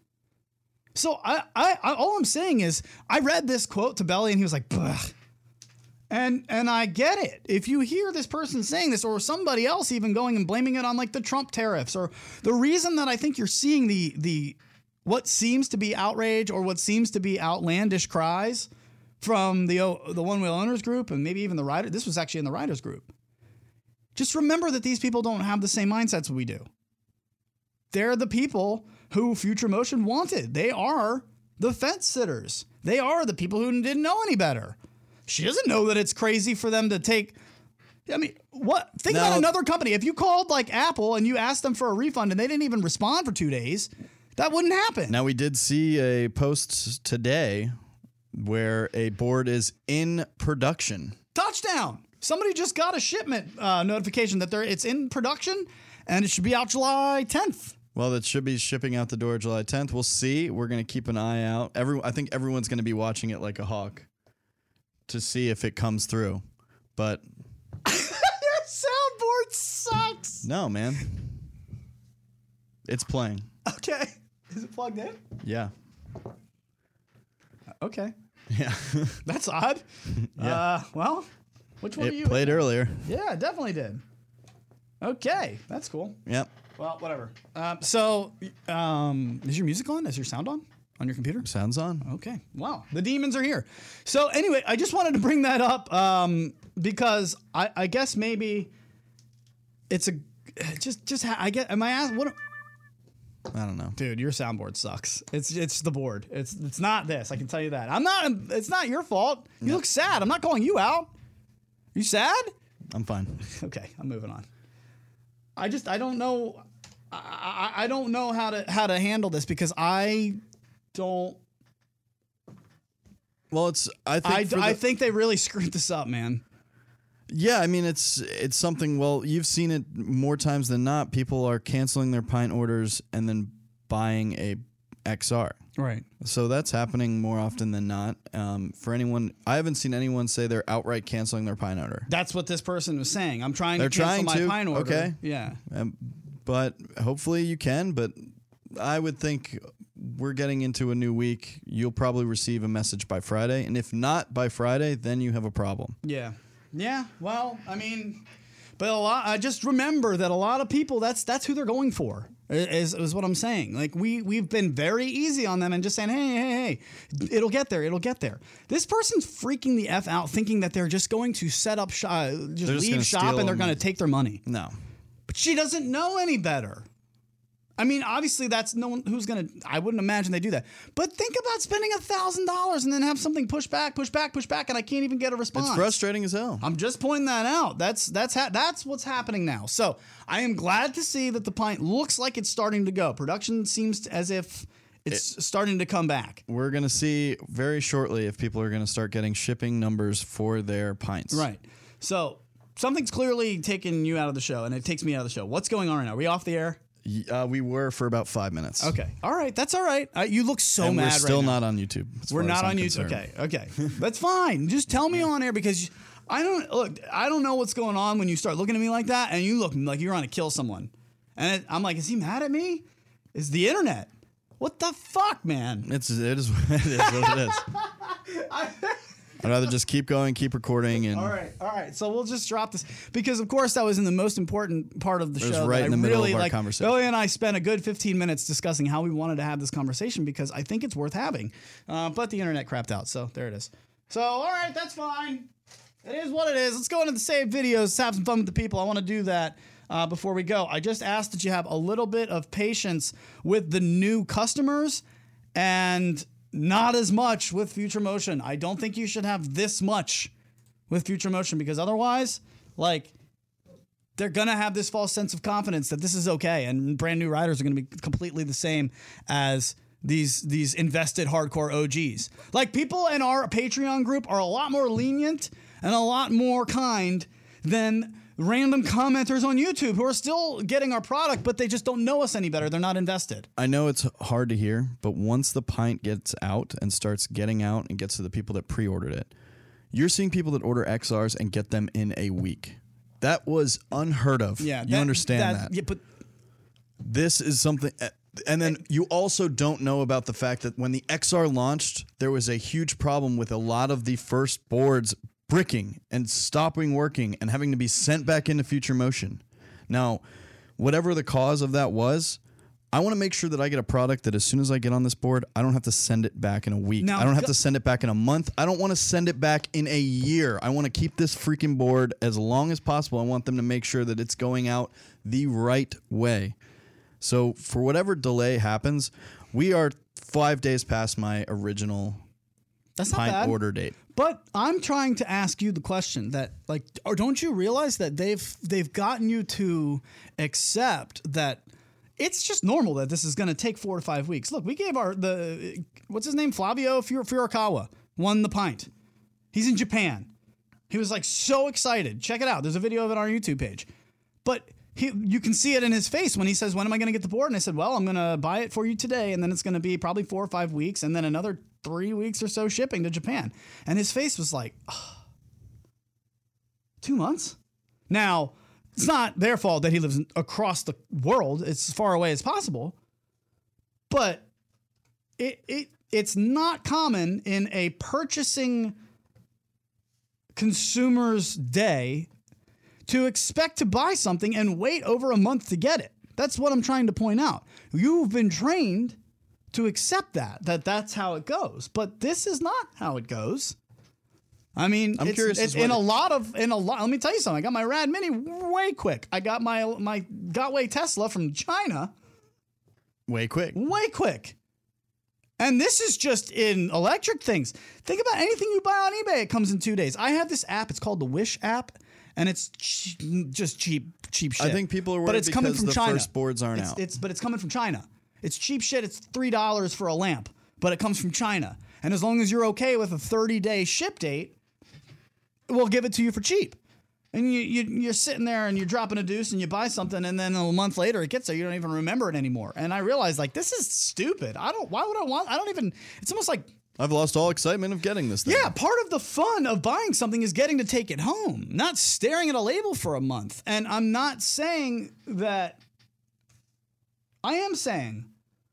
So I all I'm saying is I read this quote to Belly and he was like, "Blech." And I get it. If you hear this person saying this, or somebody else even going and blaming it on like the Trump tariffs, or the reason that I think you're seeing the what seems to be outrage or what seems to be outlandish cries from the One Wheel Owners group, and maybe even the rider. This was actually in the riders group. Just remember that these people don't have the same mindsets we do. They're the people who Future Motion wanted. They are the fence sitters. They are the people who didn't know any better. She doesn't know that it's crazy for them to take. I mean, what? Think about another company. If you called like Apple and you asked them for a refund and they didn't even respond for 2 days, that wouldn't happen. Now, we did see a post today where a board is in production. Touchdown. Somebody just got a shipment notification that it's in production and it should be out July 10th. Well, that should be shipping out the door July 10th. We'll see. We're going to keep an eye out. I think everyone's going to be watching it like a hawk to see if it comes through. But Your soundboard sucks. no, man. It's playing. Okay. Is it plugged in? Yeah. Okay. Yeah. That's odd. Yeah. Well, which one are It you? played earlier. Yeah, it definitely did. Okay. That's cool. Yep. Well, whatever. Is your music on? Is your sound on your computer? Sounds on. Okay. Wow. The demons are here. So anyway, I just wanted to bring that up because I guess maybe it's I get. Am I asked what? I don't know. Dude, your soundboard sucks. It's the board. It's not this. I can tell you that. It's not your fault. You look sad. I'm not calling you out. You sad? I'm fine. Okay, I'm moving on. I don't know. I don't know how to handle this because I don't. Well, I think they really screwed this up, man. Yeah, I mean it's something. Well, you've seen it more times than not. People are canceling their pint orders and then buying a XR. Right. So that's happening more often than not. For anyone, I haven't seen anyone say they're outright canceling their pint order. That's what this person was saying. I'm trying They're to cancel trying my to. pint order. Okay. Yeah. But hopefully you can. But I would think we're getting into a new week. You'll probably receive a message by Friday, and if not by Friday, then you have a problem. Yeah. Yeah. Well, I mean, but I just remember that a lot of people, that's who they're going for. Is what I'm saying. Like we've been very easy on them and just saying, hey, it'll get there. This person's freaking the F out, thinking that they're just going to set up shop, leave shop, and they're going to take their money. No, but she doesn't know any better. I mean, obviously, that's no one who's going to. I wouldn't imagine they do that. But think about spending $1,000 and then have something push back, and I can't even get a response. it's frustrating as hell. I'm just pointing that out. That's what's happening now. So I am glad to see that the pint looks like it's starting to go. Production seems as if it's starting to come back. We're going to see very shortly if people are going to start getting shipping numbers for their pints. Right. So something's clearly taking you out of the show, and it takes me out of the show. What's going on right now? Are we off the air? We were for about 5 minutes. Okay. All right. That's all right. You look so and mad we're right still now. not on YouTube. We're not on YouTube. Okay. That's fine. Just tell me on air because I don't know what's going on when you start looking at me like that and you look like you're on to kill someone. And I'm like, is he mad at me? It's the internet. What the fuck, man? It is what it is. I'd rather just keep going, keep recording, and All right. So we'll just drop this because, of course, that was in the most important part of the It was show. right that in the I middle really of our like. conversation. Billy and I spent a good 15 minutes discussing how we wanted to have this conversation because I think it's worth having. But the internet crapped out, so there it is. So, all right, that's fine. It is what it is. Let's go into the saved videos. Let's have some fun with the people. I want to do that before we go. I just asked that you have a little bit of patience with the new customers and not as much with Future Motion. I don't think you should have this much with Future Motion because otherwise, they're going to have this false sense of confidence that this is okay and brand new riders are going to be completely the same as these invested hardcore OGs. Like, people in our Patreon group are a lot more lenient and a lot more kind than random commenters on YouTube who are still getting our product, but they just don't know us any better. They're not invested. I know it's hard to hear, but once the pint gets out and starts getting out and gets to the people that pre-ordered it, you're seeing people that order XRs and get them in a week. That was unheard of. Yeah, you understand that. Yeah, but This is something. And then you also don't know about the fact that when the XR launched, there was a huge problem with a lot of the first boards bricking and stopping working and having to be sent back into Future Motion. Now, whatever the cause of that was, I want to make sure that I get a product that as soon as I get on this board, I don't have to send it back in a week. Now, I don't have to send it back in a month. I don't want to send it back in a year. I want to keep this freaking board as long as possible. I want them to make sure that it's going out the right way. So for whatever delay happens, we are 5 days past my original that's not pint bad. order date. But I'm trying to ask you the question that, or don't you realize that they've gotten you to accept that it's just normal that this is going to take 4 to 5 weeks. Look, we gave what's his name? Flavio Furukawa won the pint. He's in Japan. He was so excited. Check it out. There's a video of it on our YouTube page. But you can see it in his face when he says, when am I going to get the board? And I said, well, I'm going to buy it for you today. And then it's going to be probably 4 or 5 weeks and then another 3 weeks or so shipping to Japan. And his face was like, 2 months? Now, it's not their fault that he lives across the world. It's as far away as possible. But it's not common in a purchasing consumer's day to expect to buy something and wait over a month to get it. That's what I'm trying to point out. You've been trained to accept that's how it goes. But this is not how it goes. I mean, I'm curious. It's in a lot. Let me tell you something. I got my Rad Mini way quick. I got my Gotway Tesla from China way quick. And this is just in electric things. Think about anything you buy on eBay. It comes in 2 days. I have this app. It's called the Wish app, and it's just cheap shit. I think people are worried but it's coming because from the China. first boards aren't out. But it's coming from China. It's cheap shit. It's $3 for a lamp, but it comes from China. And as long as you're okay with a 30-day ship date, we'll give it to you for cheap. And you're sitting there and you're dropping a deuce and you buy something and then a month later it gets there. You don't even remember it anymore. And I realized, like, this is stupid. It's almost like, I've lost all excitement of getting this thing. yeah, part of the fun of buying something is getting to take it home, not staring at a label for a month. And I'm not saying that, I am saying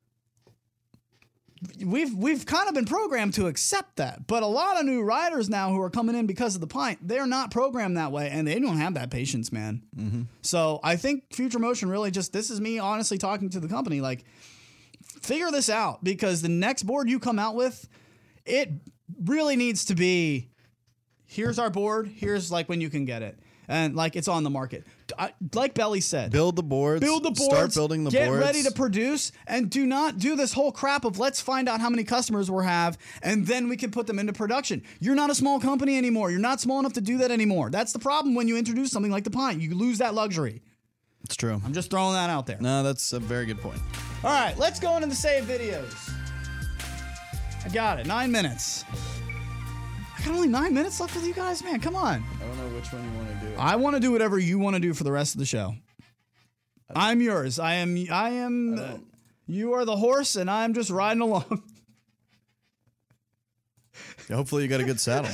we've kind of been programmed to accept that, but a lot of new riders now who are coming in because of the pint, they're not programmed that way, and they don't have that patience, man. Mm-hmm. So I think Future Motion really this is me honestly talking to the company, like, figure this out, because the next board you come out with, it really needs to be, here's our board, here's like when you can get it. And like it's on the market. Like Belly said, build the boards. Start building the boards. Get ready to produce, and do not do this whole crap of let's find out how many customers we have, and then we can put them into production. You're not a small company anymore. You're not small enough to do that anymore. That's the problem when you introduce something like the Pint. You lose that luxury. It's true. I'm just throwing that out there. No, that's a very good point. All right, let's go into the save videos. I got it. 9 minutes. I got only 9 minutes left with you guys, man. Come on. I don't know which one you want to do. I want to do whatever you want to do for the rest of the show. I'm yours. I am. You are the horse, and I'm just riding along. Hopefully, you got a good saddle.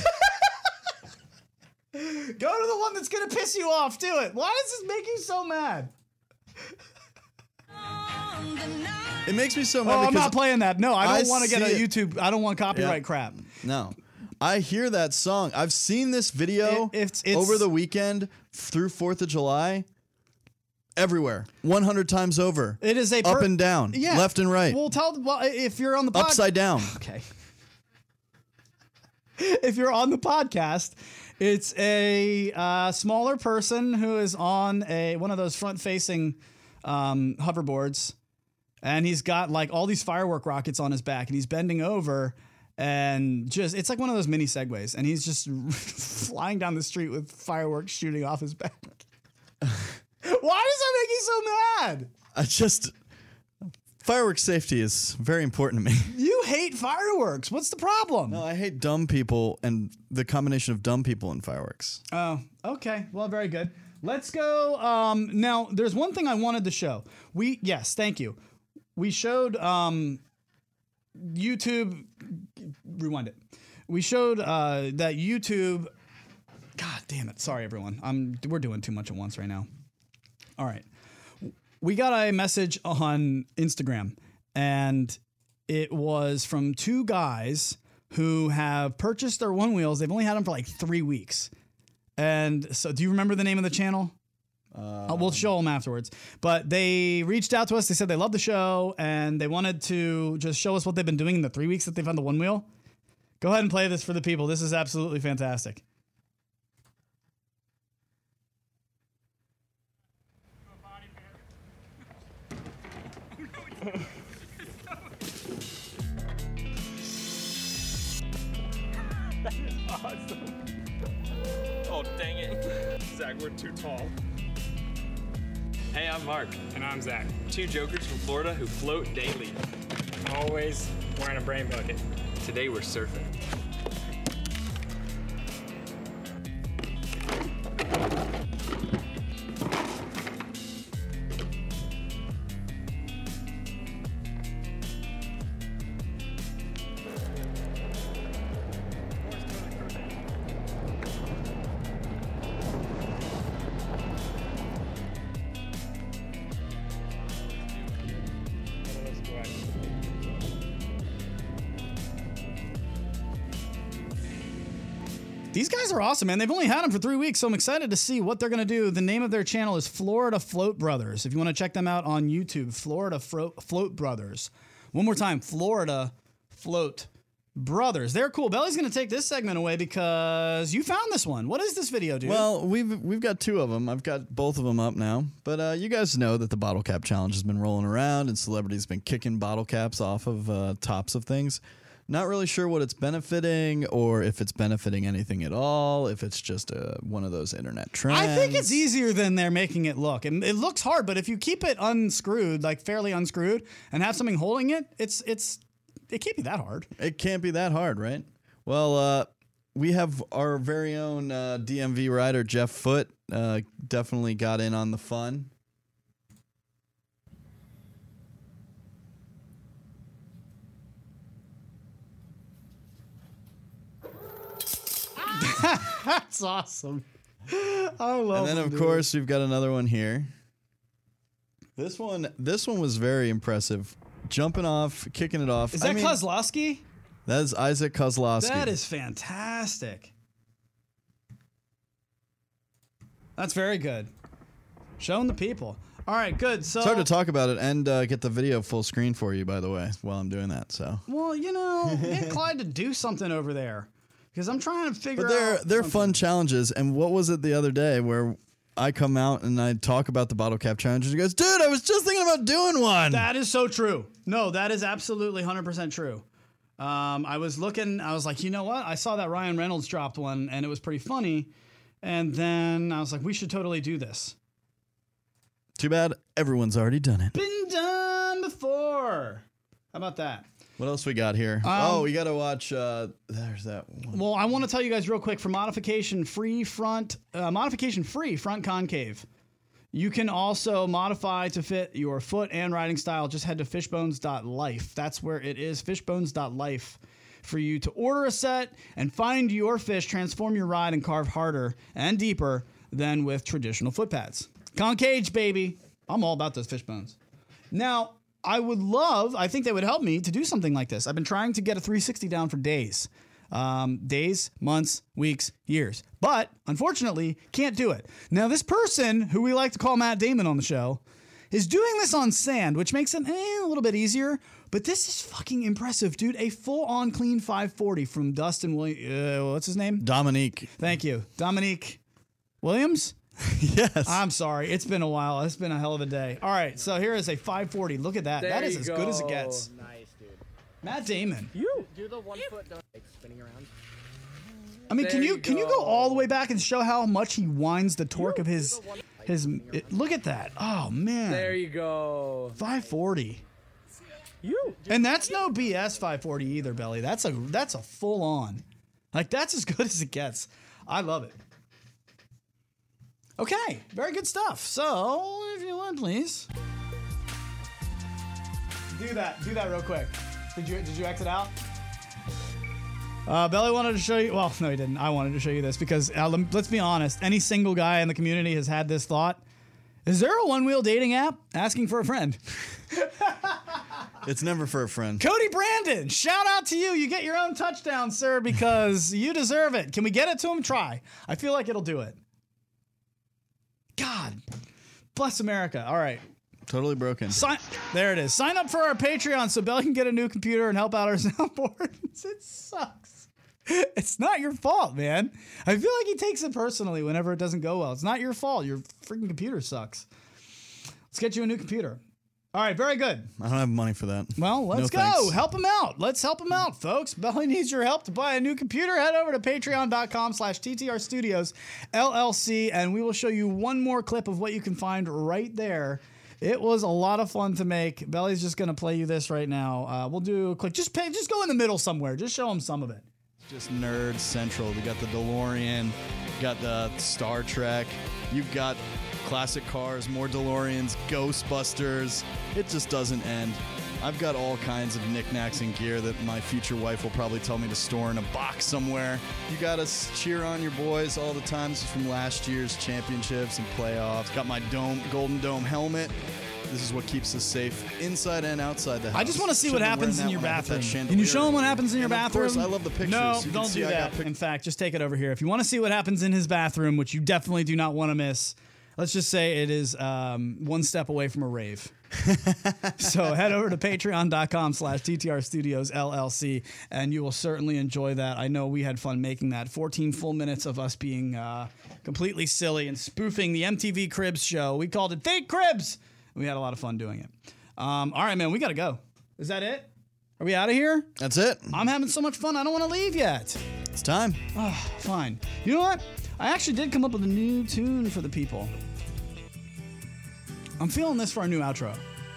Go to the one that's gonna piss you off. Do it. Why does this make you so mad? It makes me so mad. Oh, I'm not playing that. No, I don't want to get a see it. YouTube. I don't want copyright crap. No. I hear that song. I've seen this video It's over the weekend through 4th of July. Everywhere. 100 times over. It is up and down. Yeah. Left and right. Well, if you're on the upside down. Okay. If you're on the podcast, it's a smaller person who is on one of those front-facing hoverboards, and he's got like all these firework rockets on his back, and he's bending over, and it's like one of those mini Segways, and he's just flying down the street with fireworks shooting off his back. Why does that make you so mad? Fireworks safety is very important to me. You hate fireworks. What's the problem? No, I hate dumb people and the combination of dumb people and fireworks. Oh, okay. Well, very good. Let's go. Now, there's one thing I wanted to show. Yes, thank you. We showed YouTube. Rewind it. We showed that YouTube. God damn it. Sorry, everyone. We're doing too much at once right now. All right. We got a message on Instagram, and it was from two guys who have purchased their one wheels. They've only had them for like 3 weeks. And so do you remember the name of the channel? We'll show them afterwards. But they reached out to us. They said they loved the show, and they wanted to just show us what they've been doing in the 3 weeks that they've had the one wheel. Go ahead and play this for the people. This is absolutely fantastic. That is awesome. Oh, dang it. Zach, we're too tall. Hey, I'm Mark. And I'm Zach. Two jokers from Florida who float daily. Always wearing a brain bucket. Today we're surfing. These guys are awesome, man. They've only had them for 3 weeks, so I'm excited to see what they're going to do. The name of their channel is Florida Float Brothers. If you want to check them out on YouTube, Florida Float Brothers. One more time, Florida Float Brothers. They're cool. Belly's going to take this segment away because you found this one. What is this video, dude? Well, we've got 2 of them. I've got both of them up now. But you guys know that the bottle cap challenge has been rolling around and celebrities been kicking bottle caps off of tops of things. Not really sure what it's benefiting or if it's benefiting anything at all, if it's just one of those internet trends. I think it's easier than they're making it look. And it looks hard, but if you keep it unscrewed, like fairly unscrewed, and have something holding it, it can't be that hard. It can't be that hard, right? Well, we have our very own DMV rider, Jeff Foote, definitely got in on the fun. That's awesome. I love it. And then, of course, we've got another one here. This one was very impressive. Jumping off, kicking it off. Is that Kozlowski? That is Isaac Kozlowski. That is fantastic. That's very good. Showing the people. All right, good. So it's hard to talk about it and get the video full screen for you, by the way, while I'm doing that. So. Well, get Clyde to do something over there because I'm trying to figure out. But they're fun challenges. And what was it the other day where I come out and I talk about the bottle cap challenge and he goes, dude, I was just thinking about doing one. That is so true. No, that is absolutely 100% true. I was looking, I was like, you know what? I saw that Ryan Reynolds dropped one and it was pretty funny. And then I was like, we should totally do this. Too bad everyone's already done it. Been done before. How about that? What else we got here? We got to watch. There's that one. Well, I want to tell you guys real quick for modification free front concave. You can also modify to fit your foot and riding style. Just head to fishbones.life. That's where it is, fishbones.life, for you to order a set and find your fish, transform your ride, and carve harder and deeper than with traditional foot pads. Concage, baby. I'm all about those fish bones. Now, I think they would help me to do something like this. I've been trying to get a 360 down for days. Days, months, weeks, years. But, unfortunately, can't do it. Now, this person, who we like to call Matt Damon on the show, is doing this on sand, which makes it a little bit easier. But this is fucking impressive, dude. A full-on clean 540 from Dustin Williams. What's his name? Dominique. Thank you. Dominique Williams? Yes. I'm sorry. It's been a while. It's been a hell of a day. All right. So here is a 540. Look at that. That is as good as it gets. Nice, dude. Matt Damon. Do the 1 foot like spinning around. I mean, can you go all the way back and show how much he winds the torque of his look at that. Oh man. There you go. 540. And that's no BS 540 either, Belly. That's a full on. Like that's as good as it gets. I love it. Okay, very good stuff. So, if you would, please. Do that real quick. Did you exit out? Belly wanted to show you. Well, no, he didn't. I wanted to show you this because let's be honest. Any single guy in the community has had this thought. Is there a one-wheel dating app? Asking for a friend. It's never for a friend. Cody Brandon, shout out to you. You get your own touchdown, sir, because you deserve it. Can we get it to him? Try. I feel like it'll do it. God bless America. All right. Totally broken. There it is. Sign up for our Patreon so Belle can get a new computer and help out our soundboards. It sucks. It's not your fault, man. I feel like he takes it personally whenever it doesn't go well. It's not your fault. Your freaking computer sucks. Let's get you a new computer. All right, very good. I don't have money for that. Well, let's go. Thanks. Help him out. Let's help him out, folks. Belly needs your help to buy a new computer. Head over to patreon.com/TTR Studios LLC, and we will show you one more clip of what you can find right there. It was a lot of fun to make. Belly's just going to play you this right now. We'll do a quick, just go in the middle somewhere. Just show him some of it. Just nerd central. We got the DeLorean, got the Star Trek. You've got classic cars, more DeLoreans, Ghostbusters. It just doesn't end. I've got all kinds of knickknacks and gear that my future wife will probably tell me to store in a box somewhere. You got to cheer on your boys all the time. This is from last year's championships and playoffs. Got my Golden Dome helmet. This is what keeps us safe inside and outside the house. I just want to see what Shouldn't have happens worn in that your when I hit that bathroom. chandelier. Can you show them what happens in your And bathroom? Of course, I love the pictures. No, You can don't see do I got that. pic- In fact, just take it over here. If you want to see what happens in his bathroom, which you definitely do not want to miss, let's just say it is one step away from a rave. So head over to patreon.com/TTR Studios LLC, and you will certainly enjoy that. I know we had fun making that. 14 full minutes of us being completely silly and spoofing the MTV Cribs show. We called it Fake Cribs. We had a lot of fun doing it. All right, man, we got to go. Is that it? Are we out of here? That's it. I'm having so much fun. I don't want to leave yet. It's time. Fine. You know what? I actually did come up with a new tune for the people. I'm feeling this for our new outro.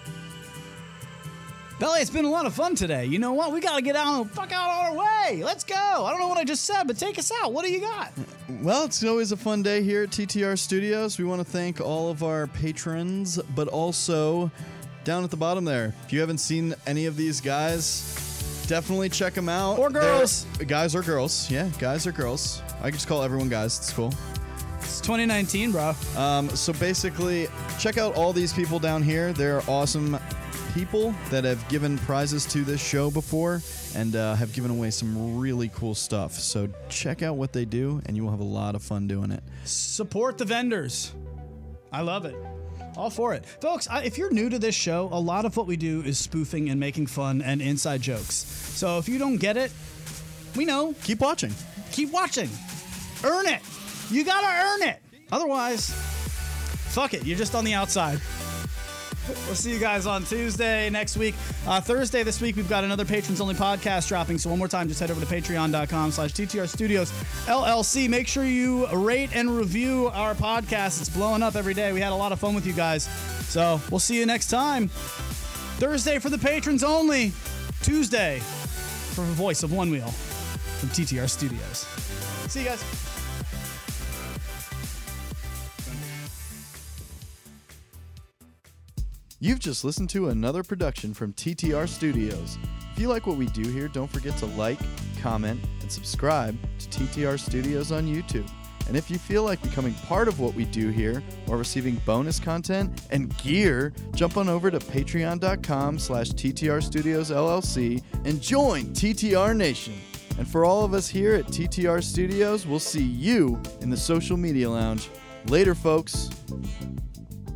Belly, it's been a lot of fun today. You know what? We got to get out and fuck out on our way. Let's go. I don't know what I just said, but take us out. What do you got? Well, it's always a fun day here at TTR Studios. We want to thank all of our patrons, but also down at the bottom there, if you haven't seen any of these guys, definitely check them out. Or girls. Guys or girls. Yeah, guys or girls. I can just call everyone guys. It's cool. It's 2019, bro. So basically, check out all these people down here. They're awesome people that have given prizes to this show before and have given away some really cool stuff. So check out what they do, and you will have a lot of fun doing it. Support the vendors. I love it. All for it. Folks, if you're new to this show, a lot of what we do is spoofing and making fun and inside jokes. So if you don't get it, we know. Keep watching. Keep watching. Earn it. You gotta earn it. Otherwise, fuck it. You're just on the outside. We'll see you guys on Tuesday next week. Thursday this week, we've got another patrons-only podcast dropping. So one more time, just head over to patreon.com/TTR Studios LLC. Make sure you rate and review our podcast. It's blowing up every day. We had a lot of fun with you guys. So we'll see you next time. Thursday for the patrons only. Tuesday for the voice of One Wheel from TTR Studios. See you guys. You've just listened to another production from TTR Studios. If you like what we do here, don't forget to like, comment, and subscribe to TTR Studios on YouTube. And if you feel like becoming part of what we do here or receiving bonus content and gear, jump on over to patreon.com/TTR Studios LLC and join TTR Nation. And for all of us here at TTR Studios, we'll see you in the social media lounge. Later, folks.